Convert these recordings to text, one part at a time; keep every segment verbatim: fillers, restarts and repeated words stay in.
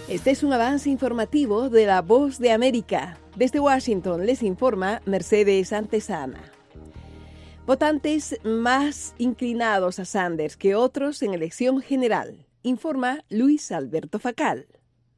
Este es un avance informativo de La Voz de América. Desde Washington les informa Mercedes Antezana. Votantes más inclinados a Sanders que otros en elección general, informa Luis Alberto Facal.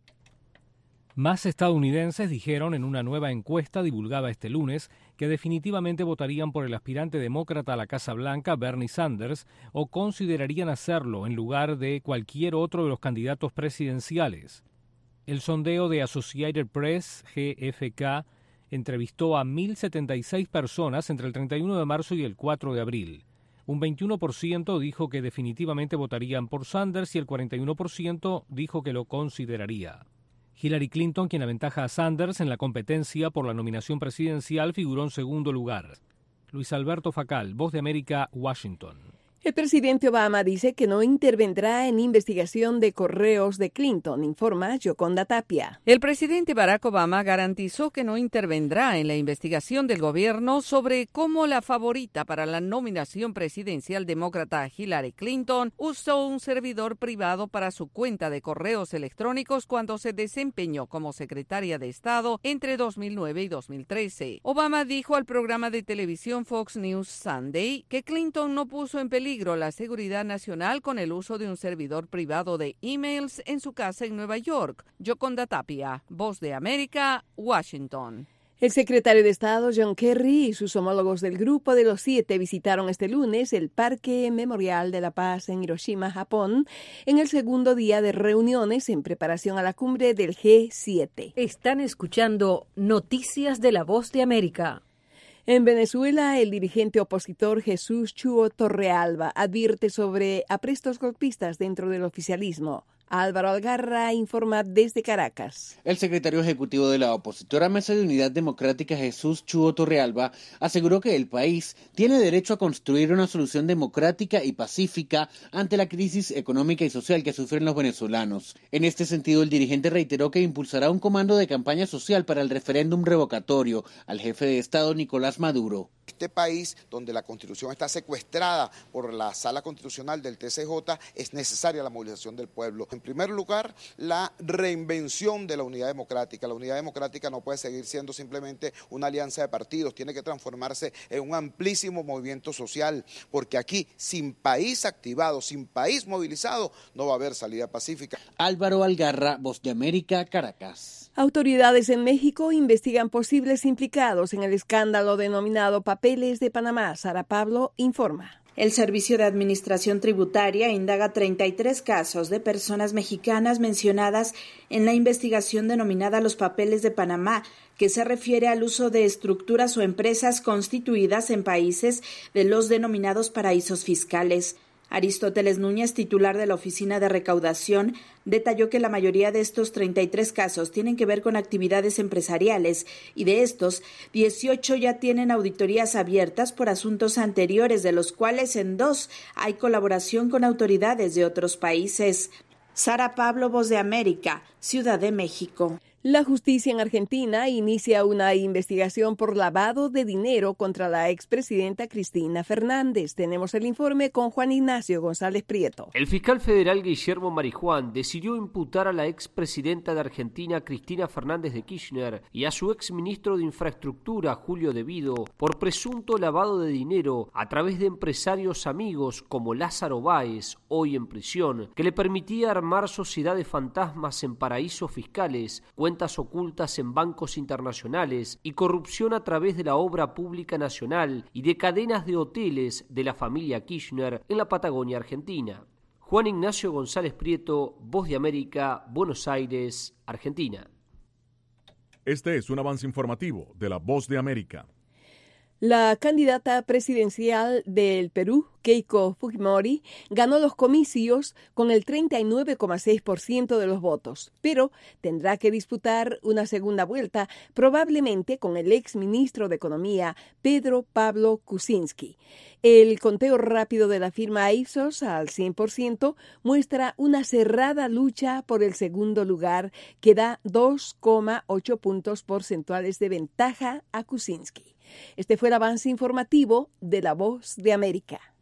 Más estadounidenses dijeron en una nueva encuesta divulgada este lunes que definitivamente votarían por el aspirante demócrata a la Casa Blanca, Bernie Sanders, o considerarían hacerlo en lugar de cualquier otro de los candidatos presidenciales. El sondeo de Associated Press, G F K, entrevistó a mil setenta y seis personas entre el treinta y uno de marzo y el cuatro de abril. Un veintiuno por ciento dijo que definitivamente votarían por Sanders y el cuarenta y uno por ciento dijo que lo consideraría. Hillary Clinton, quien aventaja a Sanders en la competencia por la nominación presidencial, figuró en segundo lugar. Luis Alberto Facal, Voz de América, Washington. El presidente Obama dice que no intervendrá en investigación de correos de Clinton, informa Yoconda Tapia. El presidente Barack Obama garantizó que no intervendrá en la investigación del gobierno sobre cómo la favorita para la nominación presidencial demócrata Hillary Clinton usó un servidor privado para su cuenta de correos electrónicos cuando se desempeñó como secretaria de Estado entre dos mil nueve y dos mil trece. Obama dijo al programa de televisión Fox News Sunday que Clinton no puso en peligro la seguridad nacional con el uso de un servidor privado de emails en su casa en Nueva York. Yoconda Tapia, Voz de América, Washington. El secretario de Estado John Kerry y sus homólogos del Grupo de los Siete visitaron este lunes el Parque Memorial de la Paz en Hiroshima, Japón, en el segundo día de reuniones en preparación a la cumbre del G siete. Están escuchando Noticias de la Voz de América. En Venezuela, el dirigente opositor Jesús Chuo Torrealba advierte sobre aprestos golpistas dentro del oficialismo. Álvaro Algarra informa desde Caracas. El secretario ejecutivo de la opositora Mesa de Unidad Democrática, Jesús Chuo Torrealba, aseguró que el país tiene derecho a construir una solución democrática y pacífica ante la crisis económica y social que sufren los venezolanos. En este sentido, el dirigente reiteró que impulsará un comando de campaña social para el referéndum revocatorio al jefe de Estado Nicolás Maduro. Este país, donde la Constitución está secuestrada por la Sala Constitucional del T C J, es necesaria la movilización del pueblo. En primer lugar, la reinvención de la unidad democrática. La unidad democrática no puede seguir siendo simplemente una alianza de partidos, tiene que transformarse en un amplísimo movimiento social, porque aquí, sin país activado, sin país movilizado, no va a haber salida pacífica. Álvaro Algarra, Voz de América, Caracas. Autoridades en México investigan posibles implicados en el escándalo denominado Papeles de Panamá. Sara Pablo informa. El Servicio de Administración Tributaria indaga treinta y tres casos de personas mexicanas mencionadas en la investigación denominada Los Papeles de Panamá, que se refiere al uso de estructuras o empresas constituidas en países de los denominados paraísos fiscales. Aristóteles Núñez, titular de la Oficina de Recaudación, detalló que la mayoría de estos treinta y tres casos tienen que ver con actividades empresariales y de estos, dieciocho ya tienen auditorías abiertas por asuntos anteriores, de los cuales en dos hay colaboración con autoridades de otros países. Sara Pablo, Voz de América, Ciudad de México. La justicia en Argentina inicia una investigación por lavado de dinero contra la expresidenta Cristina Fernández. Tenemos el informe con Juan Ignacio González Prieto. El fiscal federal Guillermo Marijuán decidió imputar a la expresidenta de Argentina Cristina Fernández de Kirchner y a su exministro de Infraestructura Julio De Vido por presunto lavado de dinero a través de empresarios amigos como Lázaro Báez, hoy en prisión, que le permitía armar sociedades fantasmas en paraísos fiscales, cuentas ocultas en bancos internacionales y corrupción a través de la obra pública nacional y de cadenas de hoteles de la familia Kirchner en la Patagonia Argentina. Juan Ignacio González Prieto, Voz de América, Buenos Aires, Argentina. Este es un avance informativo de la Voz de América. La candidata presidencial del Perú, Keiko Fujimori, ganó los comicios con el treinta y nueve coma seis por ciento de los votos, pero tendrá que disputar una segunda vuelta, probablemente con el exministro de Economía, Pedro Pablo Kuczynski. El conteo rápido de la firma Ipsos al cien por ciento muestra una cerrada lucha por el segundo lugar que da dos coma ocho puntos porcentuales de ventaja a Kuczynski. Este fue el avance informativo de La Voz de América.